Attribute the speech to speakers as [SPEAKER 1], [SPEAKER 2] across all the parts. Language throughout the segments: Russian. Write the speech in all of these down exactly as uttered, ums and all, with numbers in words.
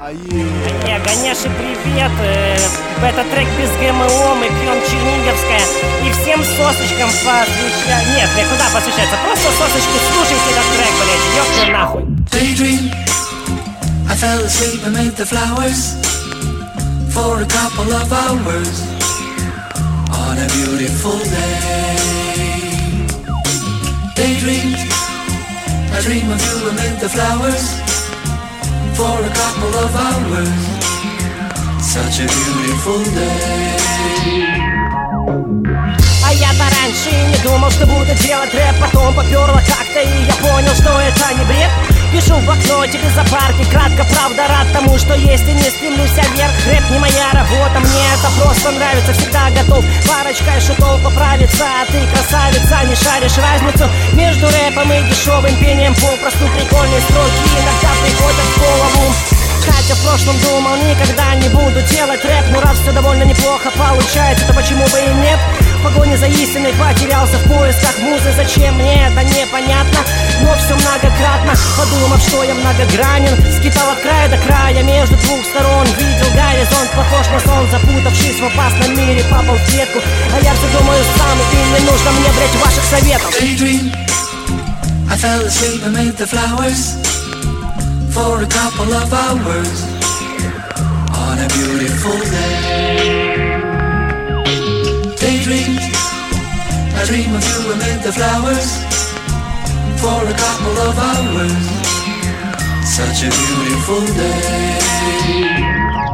[SPEAKER 1] Ае, Ганеши, привет! Это трек без ГМО, мы пьем черниговское. И всем сосочкам посвящается. Нет, куда посвящается? Просто сосочки, слушайте этот трек, блядь, ёпта нахуй.
[SPEAKER 2] Daydream, I fell asleep amid the flowers for a couple of hours on a beautiful day. Daydream, I dream of you amid the flowers for a couple of hours. Such a beautiful day.
[SPEAKER 1] А я-то раньше не думал, что буду делать рэп. Потом попёрло как-то, и я понял, что это не бред. Пишу в окно тебе за парки, кратко, правда, рад тому, что есть, и не стремлюсь вверх. Рэп не моя работа, мне это просто нравится. Всегда готов парочкой шутов поправиться. А ты, красавица, не шаришь разницу между рэпом и дешевым пением. Попросту прикольные строки иногда приходят в голову. Хотя в прошлом думал, никогда не буду делать рэп. Но раз все довольно неплохо получается, то почему бы и нет? В погоне за истиной потерялся в поисках музы. Зачем мне это непонятно, но все многократно. Подумав, что я многогранен, скитал от края до края, между двух сторон видел горизонт, похож на сон. Запутавшись в опасном мире, попал в клетку. А я все думаю сам, и не нужно мне, блять, ваших советов.
[SPEAKER 2] Daydream, I fell asleep amid the flowers for a couple of hours on a beautiful day. Daydream, I dream of you amid the flowers for a couple of hours. Such a beautiful day.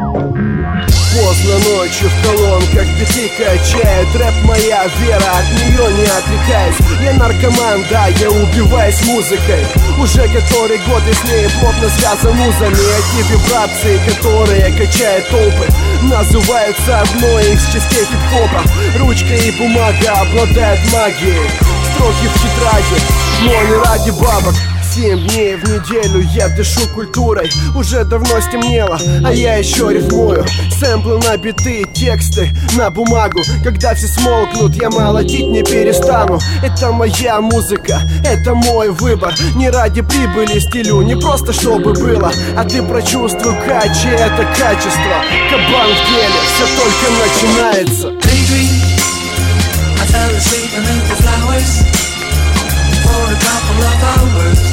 [SPEAKER 3] Поздно ночью в колонках биты качает. Рэп моя вера, от нее не отрекаюсь. Я наркоман, да, я убиваюсь музыкой. Уже который год и с ней плотно связан музами. Эти вибрации, которые качают толпы, называются одной из частей хип-хопа. Ручка и бумага обладают магией. Строки в тетради, но не ради бабок. Семь дней в неделю я дышу культурой. Уже давно стемнело, а я еще рифмую. Сэмплы на биты, тексты на бумагу. Когда все смолкнут, я молотить не перестану. Это моя музыка, это мой выбор. Не ради прибыли стилю, не просто чтобы было. А ты прочувствуй, качи это качество. Кабан в деле, все только начинается.
[SPEAKER 2] Daydream, I fell asleep amid the flowers for a couple of hours